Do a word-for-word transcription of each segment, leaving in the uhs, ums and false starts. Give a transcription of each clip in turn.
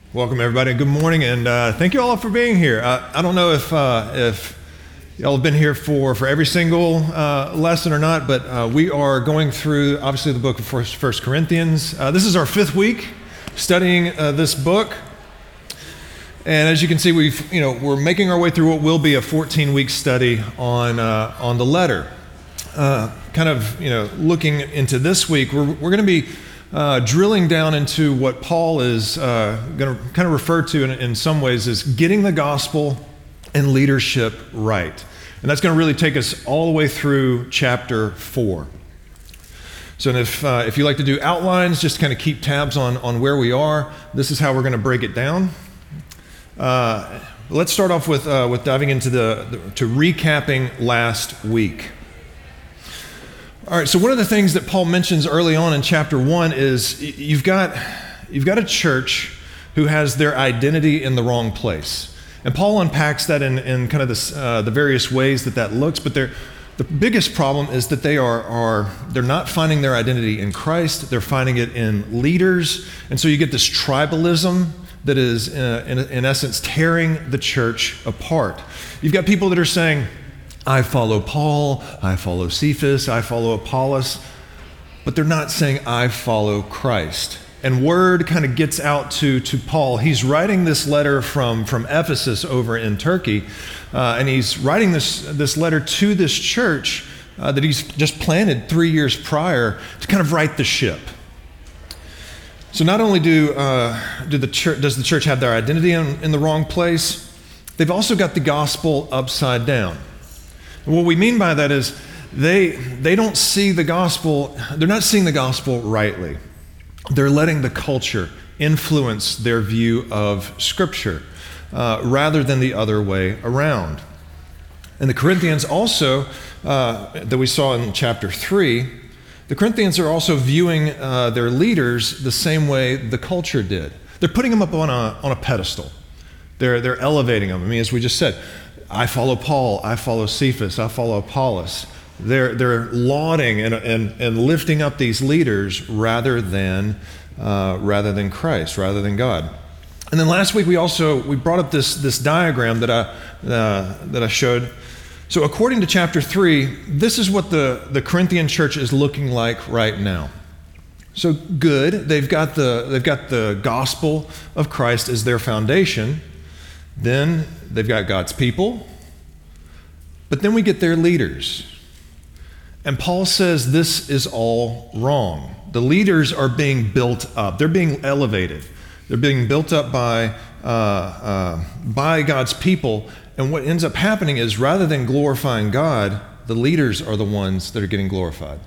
Welcome, everybody. Good morning, and uh, thank you all for being here. Uh, I don't know if uh, if y'all have been here for, for every single uh, lesson or not, but uh, we are going through, obviously, the book of First, First Corinthians. Uh, this is our fifth week studying uh, this book, and as you can see, we've you know we're making our way through what will be a fourteen-week study on uh, on the letter. Uh, kind of you know looking into this week, we're we're going to be Uh, drilling down into what Paul is uh, going to kind of refer to in, in some ways as getting the gospel and leadership right. And that's going to really take us all the way through chapter four. So if uh, if you like to do outlines, just kind of keep tabs on, on where we are. This is how we're going to break it down. Uh, let's start off with, uh, with diving into the, the, to recapping last week. All right, so one of the things that Paul mentions early on in chapter one is you've got you've got a church who has their identity in the wrong place. And Paul unpacks that in, in kind of this, uh, the various ways that that looks, but they're, the biggest problem is that they are, are they're not finding their identity in Christ, they're finding it in leaders, and so you get this tribalism that is, uh, in, in essence, tearing the church apart. You've got people that are saying, I follow Paul, I follow Cephas, I follow Apollos, but they're not saying I follow Christ. And word kind of gets out to, to Paul. He's writing this letter from, from Ephesus over in Turkey, uh, and he's writing this, this letter to this church uh, that he's just planted three years prior to kind of right the ship. So not only do, uh, do the church, does the church have their identity in, in the wrong place, they've also got the gospel upside down. And what we mean by that is they they don't see the gospel, they're not seeing the gospel rightly. They're letting the culture influence their view of Scripture uh, rather than the other way around. And the Corinthians also, uh, that we saw in chapter three, the Corinthians are also viewing uh, their leaders the same way the culture did. They're putting them up on a, on a pedestal. They're, they're elevating them. I mean, as we just said, I follow Paul, I follow Cephas, I follow Apollos. They're, they're lauding and, and, and lifting up these leaders rather than, uh, rather than Christ, rather than God. And then last week we also, we brought up this, this diagram that I, uh, that I showed. So according to chapter three, this is what the, the Corinthian church is looking like right now. So good, they've got the, they've got the gospel of Christ as their foundation. Then they've got God's people, but then we get their leaders. And Paul says this is all wrong. The leaders are being built up. They're being elevated. They're being built up by, uh, uh, by God's people. And what ends up happening is rather than glorifying God, the leaders are the ones that are getting glorified.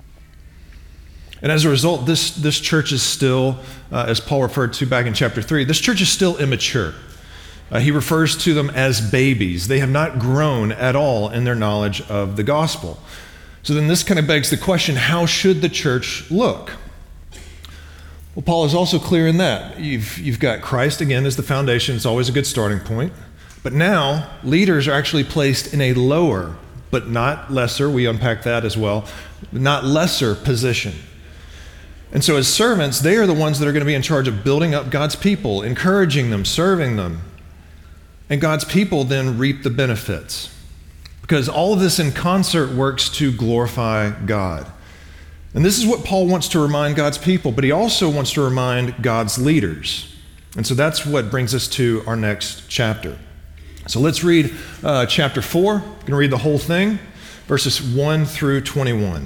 And as a result, this, this church is still, uh, as Paul referred to back in chapter three, this church is still immature. Uh, he refers to them as babies. They have not grown at all in their knowledge of the gospel. So then this kind of begs the question, how should the church look? Well, Paul is also clear in that. You've, you've got Christ, again, as the foundation. It's always a good starting point. But now, leaders are actually placed in a lower, but not lesser, we unpack that as well, not lesser position. And so as servants, they are the ones that are going to be in charge of building up God's people, encouraging them, serving them. And God's people then reap the benefits. Because all of this in concert works to glorify God. And this is what Paul wants to remind God's people, but he also wants to remind God's leaders. And so that's what brings us to our next chapter. So let's read uh, chapter four. I'm going to read the whole thing, verses one through twenty-one.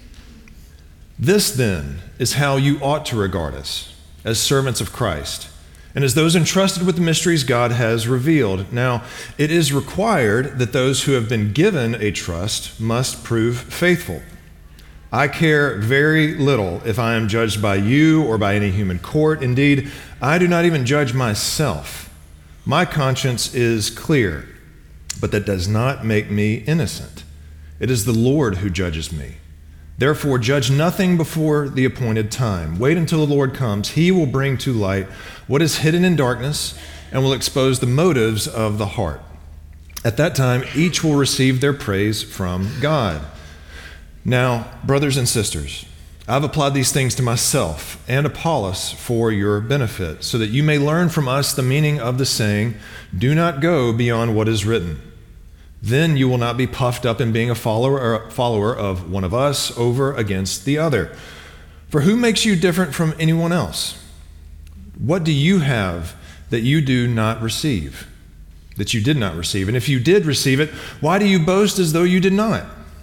This then is how you ought to regard us, as servants of Christ, and as those entrusted with the mysteries God has revealed. Now, it is required that those who have been given a trust must prove faithful. I care very little if I am judged by you or by any human court. Indeed, I do not even judge myself. My conscience is clear, but that does not make me innocent. It is the Lord who judges me. Therefore, judge nothing before the appointed time. Wait until the Lord comes. He will bring to light what is hidden in darkness and will expose the motives of the heart. At that time, each will receive their praise from God. Now, brothers and sisters, I've applied these things to myself and Apollos for your benefit, so that you may learn from us the meaning of the saying, do not go beyond what is written. Then you will not be puffed up in being a follower or follower of one of us over against the other. For who makes you different from anyone else? What do you have that you do not receive, that you did not receive? And if you did receive it, why do you boast as though you did not?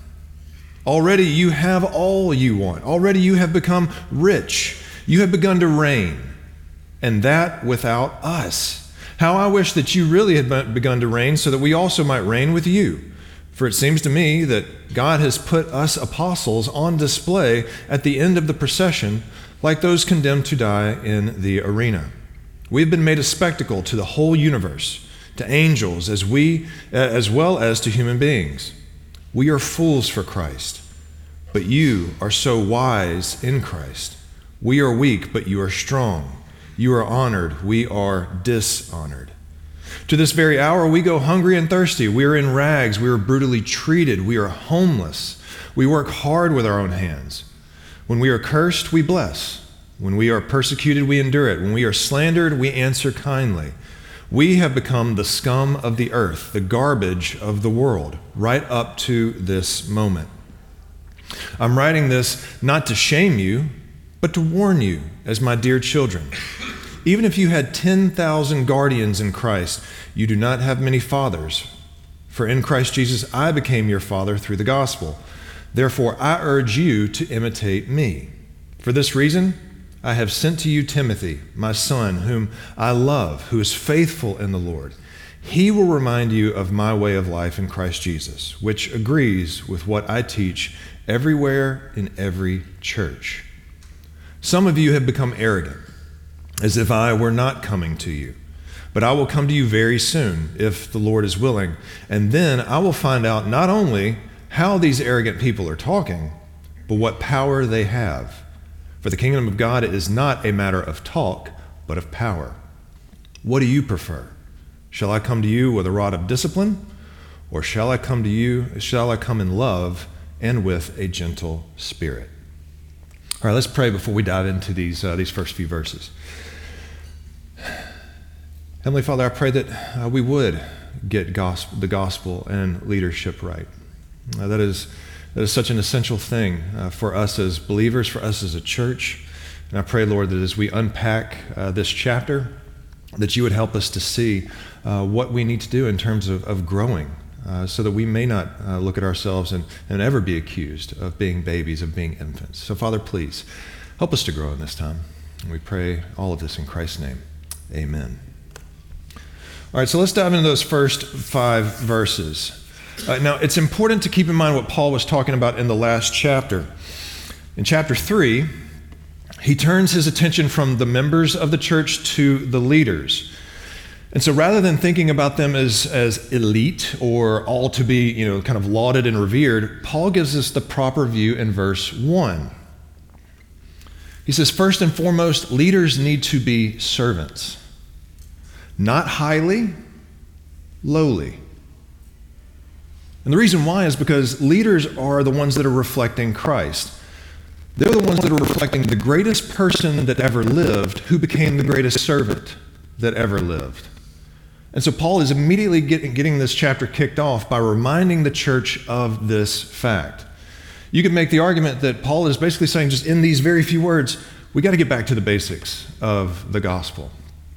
Already you have all you want. Already you have become rich. You have begun to reign, and that without us. How I wish that you really had begun to reign, so that we also might reign with you. For it seems to me that God has put us apostles on display at the end of the procession, like those condemned to die in the arena. We have been made a spectacle to the whole universe, to angels as we, as well as to human beings. We are fools for Christ, but you are so wise in Christ. We are weak, but you are strong. You are honored, we are dishonored. To this very hour, we go hungry and thirsty. We are in rags. We are brutally treated. We are homeless. We work hard with our own hands. When we are cursed, we bless. When we are persecuted, we endure it. When we are slandered, we answer kindly. We have become the scum of the earth, the garbage of the world, right up to this moment. I'm writing this not to shame you, but to warn you as my dear children. Even if you had ten thousand guardians in Christ, you do not have many fathers. For in Christ Jesus, I became your father through the gospel. Therefore, I urge you to imitate me. For this reason, I have sent to you Timothy, my son, whom I love, who is faithful in the Lord. He will remind you of my way of life in Christ Jesus, which agrees with what I teach everywhere in every church. Some of you have become arrogant, as if I were not coming to you. But I will come to you very soon, if the Lord is willing, and then I will find out not only how these arrogant people are talking, but what power they have. For the kingdom of God is not a matter of talk, but of power. What do you prefer? Shall I come to you with a rod of discipline, or shall I come to you, shall I come in love and with a gentle spirit? All right, let's pray before we dive into these uh, these first few verses. Heavenly Father, I pray that uh, we would get gospel, the gospel and leadership right. Uh, that is that is such an essential thing uh, for us as believers, for us as a church. And I pray, Lord, that as we unpack uh, this chapter, that you would help us to see uh, what we need to do in terms of, of growing, uh, so that we may not uh, look at ourselves and, and ever be accused of being babies, of being infants. So, Father, please help us to grow in this time. And we pray all of this in Christ's name. Amen. All right, so let's dive into those first five verses. Uh, now, it's important to keep in mind what Paul was talking about in the last chapter. In chapter three, he turns his attention from the members of the church to the leaders. And so rather than thinking about them as, as elite or all to be, you know, kind of lauded and revered, Paul gives us the proper view in verse one. He says, first and foremost, leaders need to be servants. Not highly, lowly. And the reason why is because leaders are the ones that are reflecting Christ. They're the ones that are reflecting the greatest person that ever lived, who became the greatest servant that ever lived. And so Paul is immediately getting, getting this chapter kicked off by reminding the church of this fact. You could make the argument that Paul is basically saying, just in these very few words, we got to get back to the basics of the gospel.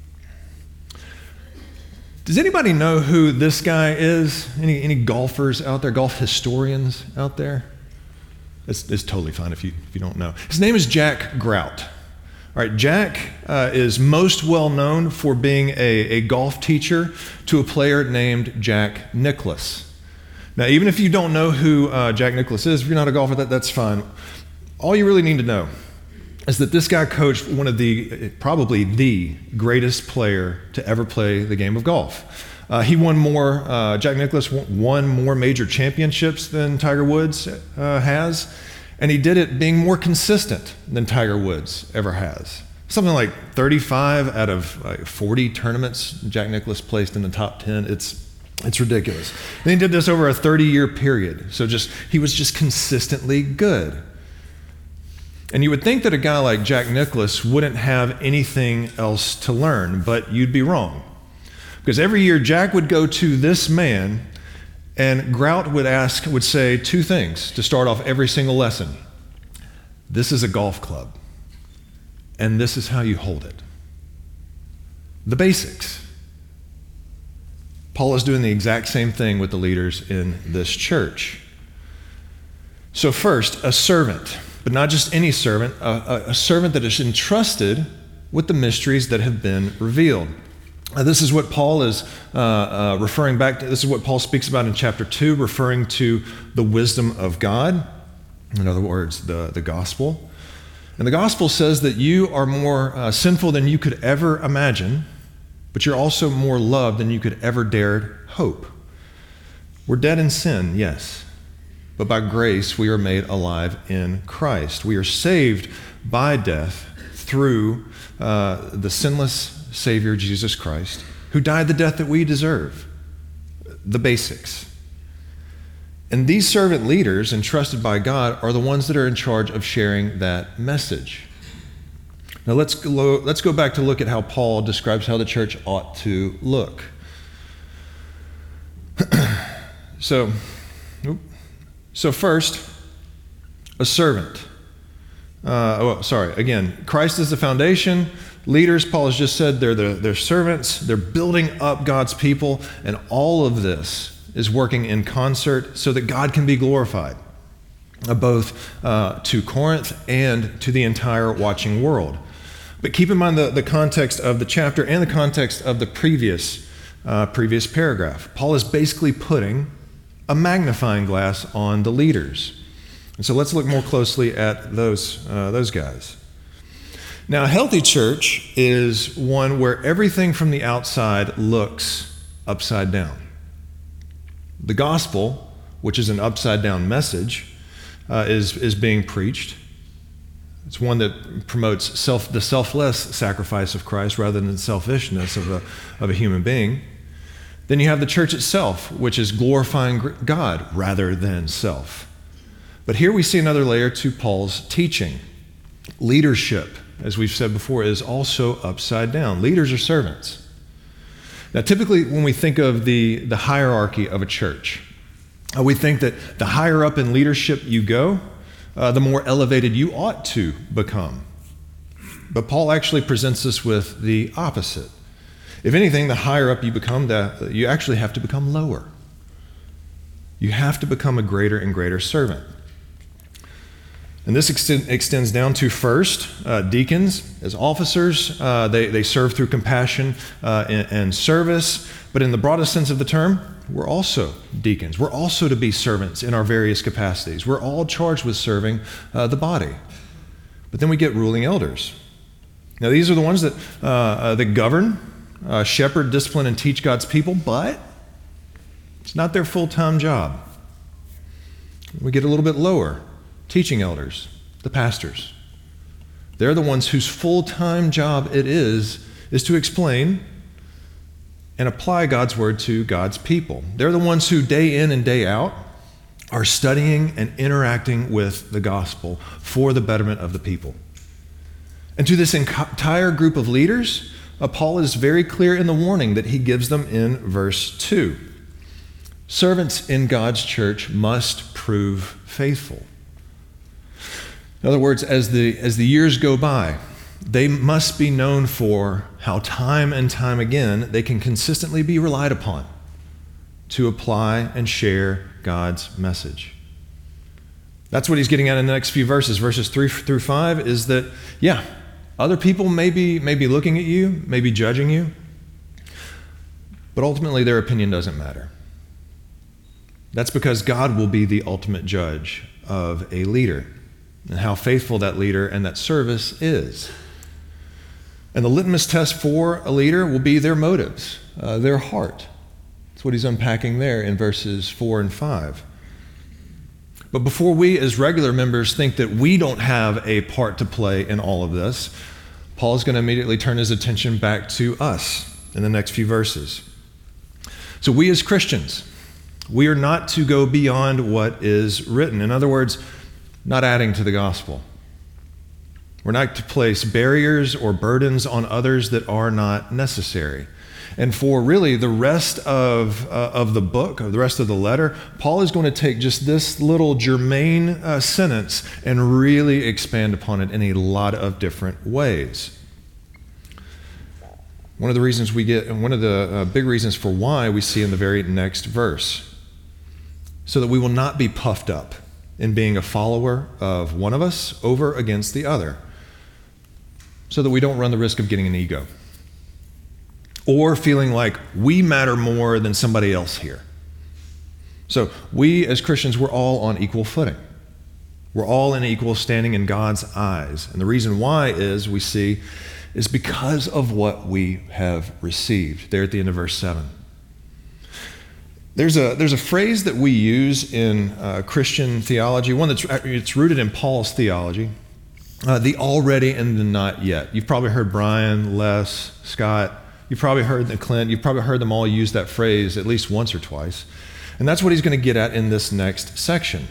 Does anybody know who this guy is? Any any golfers out there, golf historians out there? It's, it's totally fine if you if you don't know. His name is Jack Grout. All right, Jack uh, is most well known for being a, a golf teacher to a player named Jack Nicklaus. Now, even if you don't know who uh, Jack Nicklaus is, if you're not a golfer, that, that's fine. All you really need to know is that this guy coached one of the, probably the greatest player to ever play the game of golf. Uh, he won more, uh, Jack Nicklaus won more major championships than Tiger Woods uh, has, and he did it being more consistent than Tiger Woods ever has. Something like thirty-five out of like forty tournaments Jack Nicklaus placed in the top ten. It's it's ridiculous. And he did this over a thirty-year period. So just he was just consistently good. And you would think that a guy like Jack Nicklaus wouldn't have anything else to learn, but you'd be wrong. Because every year Jack would go to this man, and Grout would ask, would say two things to start off every single lesson. This is a golf club, and this is how you hold it. The basics. Paul is doing the exact same thing with the leaders in this church. So first, a servant, but not just any servant, a, a servant that is entrusted with the mysteries that have been revealed. Uh, this is what Paul is uh, uh, referring back to. This is what Paul speaks about in chapter two, referring to the wisdom of God. In other words, the, the gospel. And the gospel says that you are more uh, sinful than you could ever imagine, but you're also more loved than you could ever dare hope. We're dead in sin, yes, but by grace we are made alive in Christ. We are saved by death through uh, the sinless Savior, Jesus Christ, who died the death that we deserve. The basics. And these servant leaders entrusted by God are the ones that are in charge of sharing that message. Now let's go, let's go back to look at how Paul describes how the church ought to look. so, so first, a servant. Uh, oh, sorry, again, Christ is the foundation. Leaders, Paul has just said, they're, the, they're servants. They're building up God's people, and all of this is working in concert so that God can be glorified, uh, both uh, to Corinth and to the entire watching world. But keep in mind the, the context of the chapter and the context of the previous, uh, previous paragraph. Paul is basically putting a magnifying glass on the leaders. And so let's look more closely at those, uh, those guys. Now, a healthy church is one where everything from the outside looks upside down. The gospel, which is an upside down message, uh, is, is being preached. It's one that promotes self, the selfless sacrifice of Christ rather than the selfishness of a, of a human being. Then you have the church itself, which is glorifying God rather than self. But here we see another layer to Paul's teaching. Leadership, as we've said before, is also upside down. Leaders are servants. Now, typically when we think of the, the hierarchy of a church, uh, we think that the higher up in leadership you go, uh, the more elevated you ought to become. But Paul actually presents us with the opposite. If anything, the higher up you become, the, you actually have to become lower. You have to become a greater and greater servant. And this extend, extends down to first, uh, deacons as officers. Uh, they, they serve through compassion uh, and, and service. But in the broadest sense of the term, we're also deacons. We're also to be servants in our various capacities. We're all charged with serving uh, the body. But then we get ruling elders. Now these are the ones that, uh, uh, that govern, uh, shepherd, discipline, and teach God's people, but it's not their full-time job. We get a little bit lower. Teaching elders, the pastors. They're the ones whose full-time job it is, is to explain and apply God's word to God's people. They're the ones who day in and day out are studying and interacting with the gospel for the betterment of the people. And to this entire group of leaders, uh, Paul is very clear in the warning that he gives them in verse two. Servants in God's church must prove faithful. In other words, as the, as the years go by, they must be known for how time and time again they can consistently be relied upon to apply and share God's message. That's what he's getting at in the next few verses. Verses three through five is that, yeah, other people may be, may be looking at you, may be judging you, but ultimately their opinion doesn't matter. That's because God will be the ultimate judge of a leader and how faithful that leader and that service is. And the litmus test for a leader will be their motives, uh, their heart. That's what he's unpacking there in verses four and five. But before we as regular members think that we don't have a part to play in all of this, Paul's going to immediately turn his attention back to us in the next few verses. So we as Christians, we are not to go beyond what is written. In other words, not adding to the gospel. We're not to place barriers or burdens on others that are not necessary. And for really the rest of, uh, of the book, of the rest of the letter, Paul is going to take just this little germane uh, sentence and really expand upon it in a lot of different ways. One of the reasons we get, and one of the uh, big reasons for why we see in the very next verse, so that we will not be puffed up in being a follower of one of us over against the other, so that we don't run the risk of getting an ego or feeling like we matter more than somebody else here. So we as Christians, we're all on equal footing. We're all in equal standing in God's eyes. And the reason why is we see is because of what we have received. There at the end of verse seven. There's a, there's a phrase that we use in uh, Christian theology, one that's it's rooted in Paul's theology, uh, the already and the not yet. You've probably heard Brian, Les, Scott, you've probably heard the Clint, you've probably heard them all use that phrase at least once or twice. And that's what he's going to get at in this next section.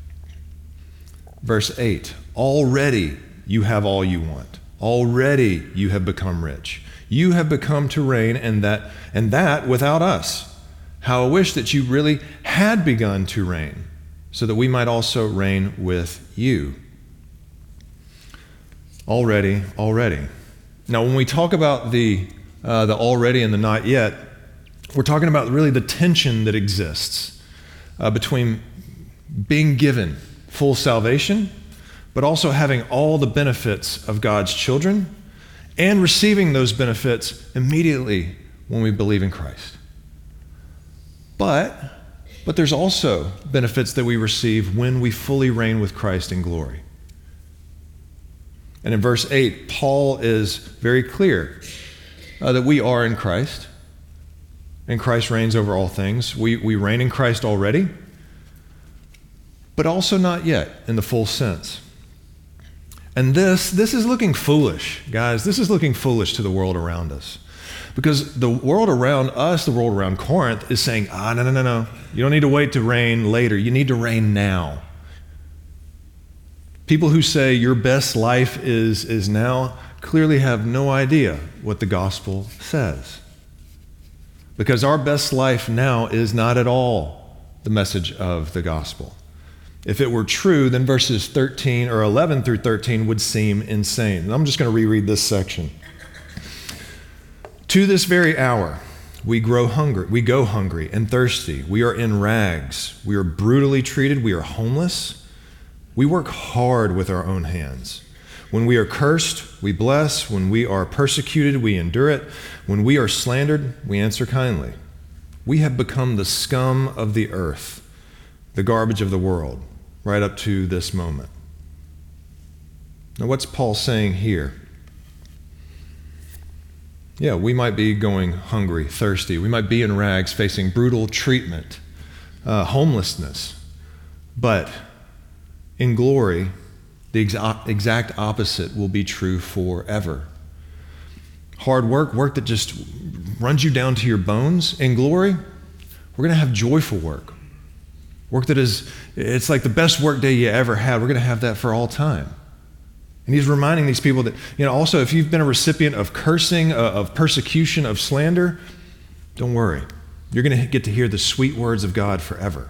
Verse eight, already you have all you want. Already you have become rich. You have become to reign, and that, and that without us. How I wish that you really had begun to reign, so that we might also reign with you. Already, already. Now, when we talk about the uh, the already and the not yet, we're talking about really the tension that exists uh, between being given full salvation, but also having all the benefits of God's children and receiving those benefits immediately when we believe in Christ. But, but there's also benefits that we receive when we fully reign with Christ in glory. And in verse eight, Paul is very clear uh, that we are in Christ, and Christ reigns over all things. We, we reign in Christ already, but also not yet in the full sense. And this, this is looking foolish, guys. This is looking foolish to the world around us. Because the world around us, the world around Corinth, is saying, ah, no, no, no, no. You don't need to wait to reign later. You need to reign now. People who say your best life is, is now clearly have no idea what the gospel says. Because our best life now is not at all the message of the gospel. If it were true, then verses thirteen or eleven through thirteen would seem insane. And I'm just going to reread this section. To this very hour, we grow hungry, we go hungry and thirsty. We are in rags. We are brutally treated. We are homeless. We work hard with our own hands. When we are cursed, we bless. When we are persecuted, we endure it. When we are slandered, we answer kindly. We have become the scum of the earth, the garbage of the world, right up to this moment. Now, what's Paul saying here? Yeah, we might be going hungry, thirsty. We might be in rags, facing brutal treatment, uh, homelessness. But in glory, the exa- exact opposite will be true forever. Hard work, work that just runs you down to your bones. In glory, we're going to have joyful work. Work that is, it's like the best work day you ever had. We're going to have that for all time. And he's reminding these people that, you know, also if you've been a recipient of cursing, uh, of persecution, of slander, don't worry. You're going to get to hear the sweet words of God forever.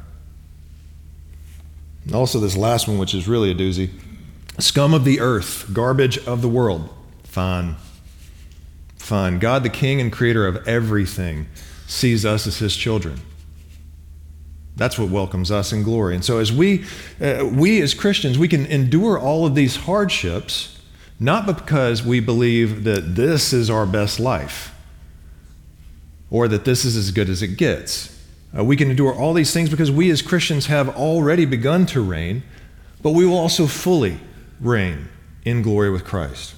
And also this last one, which is really a doozy. Scum of the earth, garbage of the world. Fine. Fine. God, the King and Creator of everything, sees us as His children. That's what welcomes us in glory. And so as we, uh, we as Christians, we can endure all of these hardships, not because we believe that this is our best life or that this is as good as it gets. Uh, we can endure all these things because we as Christians have already begun to reign, but we will also fully reign in glory with Christ.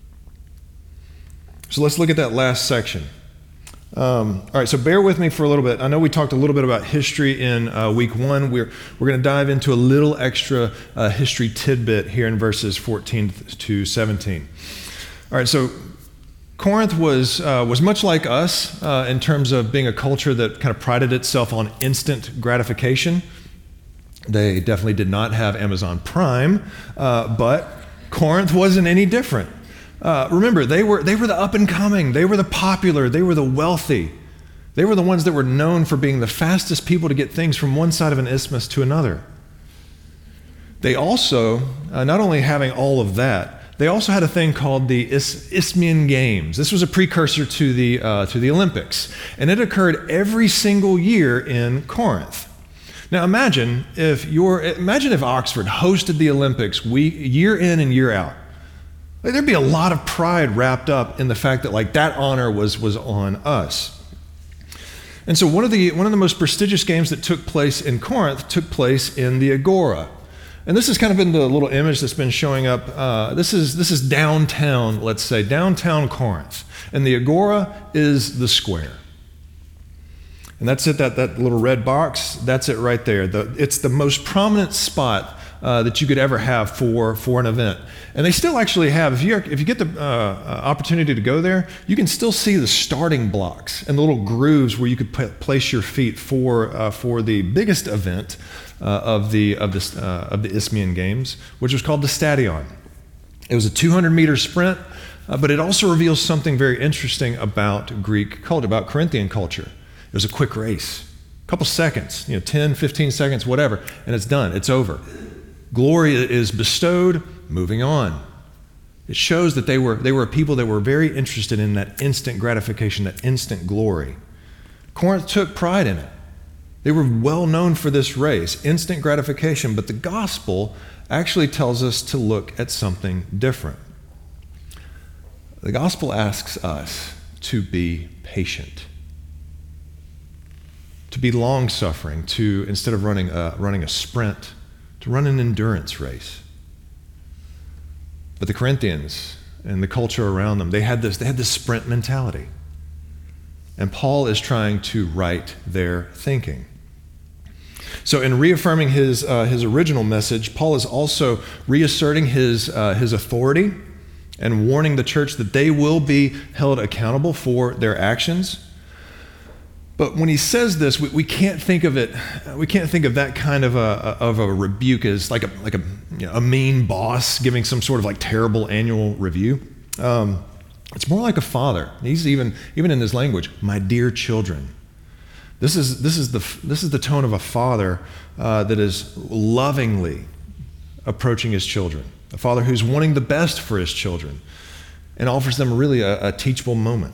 So let's look at that last section. Um, all right, so bear with me for a little bit. I know we talked a little bit about history in uh, week one. We're, we're going to dive into a little extra uh, history tidbit here in verses fourteen to seventeen. All right, so Corinth was, uh, was much like us uh, in terms of being a culture that kind of prided itself on instant gratification. They definitely did not have Amazon Prime, uh, but Corinth wasn't any different. Uh, remember, they were, they were the up and coming. They were the popular. They were the wealthy. They were the ones that were known for being the fastest people to get things from one side of an isthmus to another. They also, uh, not only having all of that, they also had a thing called the Is- Isthmian Games. This was a precursor to the, uh, to the Olympics, and it occurred every single year in Corinth. Now imagine if you're, imagine if Oxford hosted the Olympics week, year in and year out. Like, there'd be a lot of pride wrapped up in the fact that like that honor was, was on us. And so one of the one of the most prestigious games that took place in Corinth took place in the Agora. And this has kind of been the little image that's been showing up. Uh, this is this is downtown, let's say, downtown Corinth. And the Agora is the square. And that's it, that, that little red box, that's it right there. The, it's the most prominent spot uh, that you could ever have for, for an event. And they still actually have, if you if you get the uh, opportunity to go there, you can still see the starting blocks and the little grooves where you could p- place your feet for uh, for the biggest event uh, of the of the uh, of the Isthmian Games, which was called the Stadion. It was a two hundred meter sprint, uh, but it also reveals something very interesting about Greek culture, about Corinthian culture. It was a quick race, a couple seconds, you know, ten, fifteen seconds, whatever, and it's done. It's over. Glory is bestowed. Moving on. It shows that they were they were people that were very interested in that instant gratification, that instant glory. Corinth took pride in it. They were well known for this race, instant gratification, but the gospel actually tells us to look at something different. The gospel asks us to be patient, to be long-suffering, to, instead of running a, running a sprint, to run an endurance race. But the Corinthians and the culture around them, they had this, they had this sprint mentality. And Paul is trying to right their thinking. So in reaffirming his, uh, his original message, Paul is also reasserting his, uh, his authority and warning the church that they will be held accountable for their actions. But when he says this, we, we can't think of it. We can't think of that kind of a of a rebuke as like a like a you know, a mean boss giving some sort of like terrible annual review. Um, it's more like a father. He's even even in his language, my dear children. This is this is the this is the tone of a father uh, that is lovingly approaching his children. A father who's wanting the best for his children and offers them really a, a teachable moment.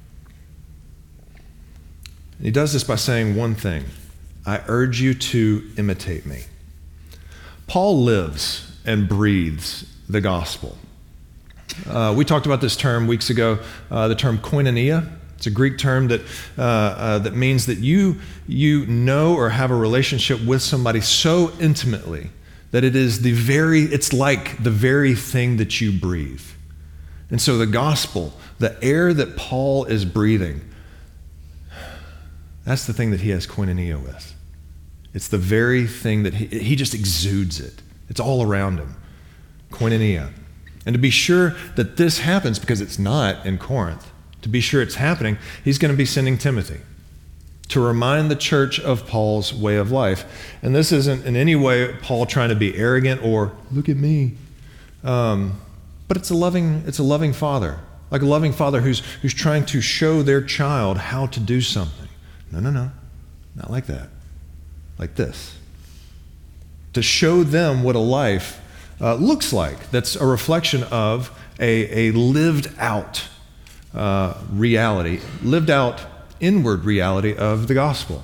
He does this by saying one thing: I urge you to imitate me. Paul lives and breathes the gospel. Uh, we talked about this term weeks ago, uh, the term koinonia. It's a Greek term that uh, uh, that means that you you know or have a relationship with somebody so intimately that it is the very, it's like the very thing that you breathe. And so the gospel, the air that Paul is breathing, that's the thing that he has koinonia with. It's the very thing that he, he just exudes it. It's all around him. Koinonia. And to be sure that this happens, because it's not in Corinth, to be sure it's happening, he's going to be sending Timothy to remind the church of Paul's way of life. And this isn't in any way Paul trying to be arrogant or, look at me. Um, but it's a loving, it's a loving father. Like a loving father who's who's trying to show their child how to do something. No, no, no, not like that. Like this. To show them what a life uh, looks like. That's a reflection of a, a lived out uh, reality, lived out inward reality of the gospel.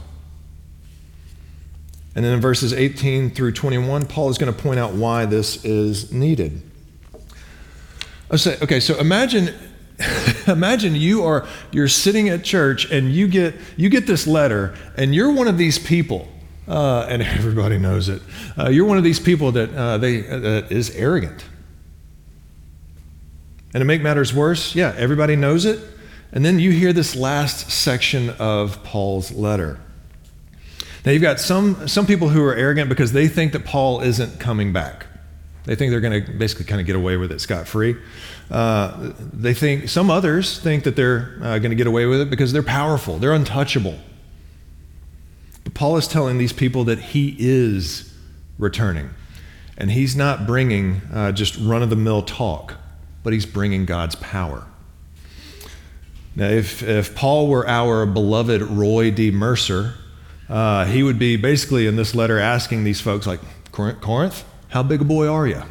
And then in verses eighteen through twenty-one, Paul is going to point out why this is needed. I say, okay, so imagine Imagine you are you're sitting at church and you get you get this letter and you're one of these people, uh, and everybody knows it. Uh, you're one of these people that uh, they uh, that is arrogant. And to make matters worse, yeah, everybody knows it. And then you hear this last section of Paul's letter. Now you've got some some people who are arrogant because they think that Paul isn't coming back. They think they're going to basically kind of get away with it scot-free. Uh, they think, some others think that they're uh, going to get away with it because they're powerful, they're untouchable. But Paul is telling these people that he is returning. And he's not bringing uh, just run-of-the-mill talk, but he's bringing God's power. Now, if, if Paul were our beloved Roy D. Mercer, uh, he would be basically in this letter asking these folks like, Corinth, how big a boy are you?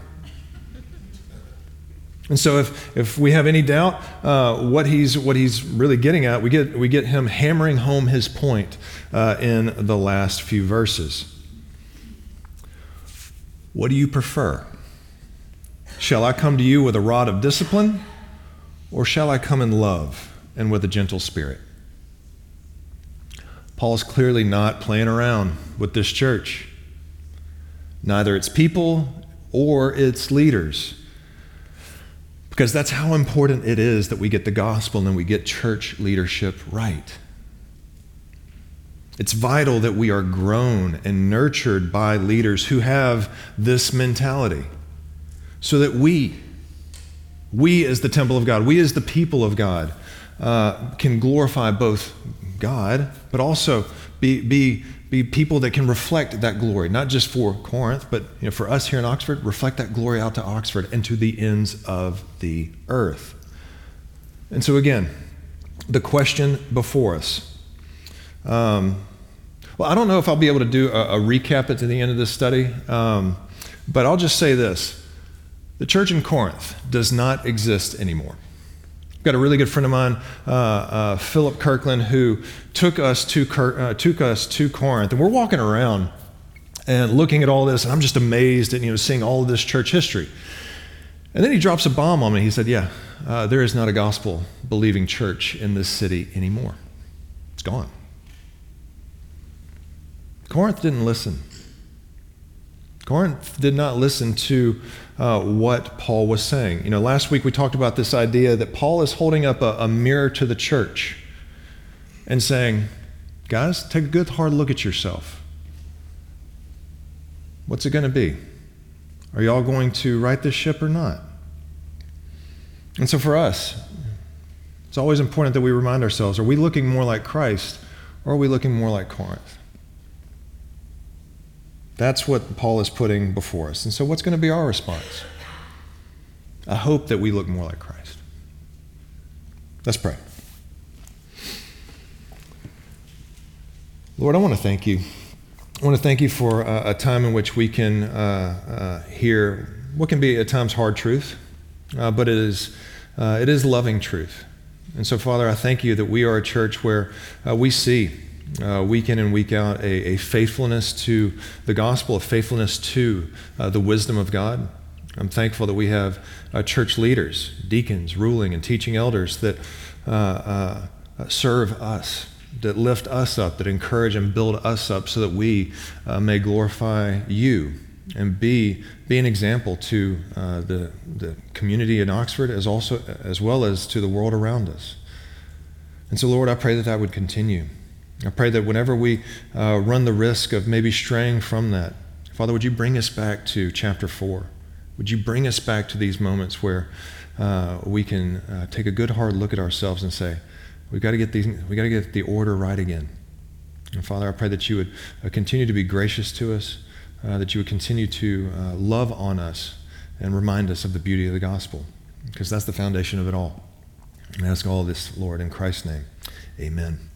And so if, if we have any doubt uh, what he's what he's really getting at, we get we get him hammering home his point uh, in the last few verses. What do you prefer? Shall I come to you with a rod of discipline, or shall I come in love and with a gentle spirit? Paul's clearly not playing around with this church, neither its people or its leaders. Because that's how important it is that we get the gospel and we get church leadership right. It's vital that we are grown and nurtured by leaders who have this mentality so that we, we as the temple of God, we as the people of God, uh, can glorify both God, but also be, be, be people that can reflect that glory, not just for Corinth, but you know, for us here in Oxford, reflect that glory out to Oxford and to the ends of the earth. And so again, the question before us. Um, well, I don't know if I'll be able to do a, a recap at the end of this study, um, but I'll just say this. The church in Corinth does not exist anymore. Got a really good friend of mine, uh, uh, Philip Kirkland, who took us to uh, took us to Corinth, and we're walking around and looking at all this, and I'm just amazed at you know seeing all of this church history. And then he drops a bomb on me. He said, "Yeah, uh, there is not a gospel-believing church in this city anymore. It's gone." Corinth didn't listen. Corinth did not listen to uh, what Paul was saying. You know, last week we talked about this idea that Paul is holding up a, a mirror to the church and saying, guys, take a good hard look at yourself. What's it going to be? Are y'all going to right this ship or not? And so for us, it's always important that we remind ourselves, are we looking more like Christ or are we looking more like Corinth? That's what Paul is putting before us. And so what's going to be our response? I hope that we look more like Christ. Let's pray. Lord, I want to thank you. I want to thank you for a, a time in which we can uh, uh, hear what can be at times hard truth, uh, but it is, uh, it is loving truth. And so, Father, I thank you that we are a church where uh, we see Uh, week in and week out, a, a faithfulness to the gospel, a faithfulness to uh, the wisdom of God. I'm thankful that we have uh, church leaders, deacons, ruling and teaching elders that uh, uh, serve us, that lift us up, that encourage and build us up so that we uh, may glorify you and be be an example to uh, the the community in Oxford as also as well as to the world around us. And so, Lord, I pray that that would continue. I pray that whenever we uh, run the risk of maybe straying from that, Father, would you bring us back to chapter four? Would you bring us back to these moments where uh, we can uh, take a good hard look at ourselves and say, we've got to get these, we got to get the order right again. And Father, I pray that you would uh, continue to be gracious to us, uh, that you would continue to uh, love on us and remind us of the beauty of the gospel, because that's the foundation of it all. And I ask all of this, Lord, in Christ's name, amen.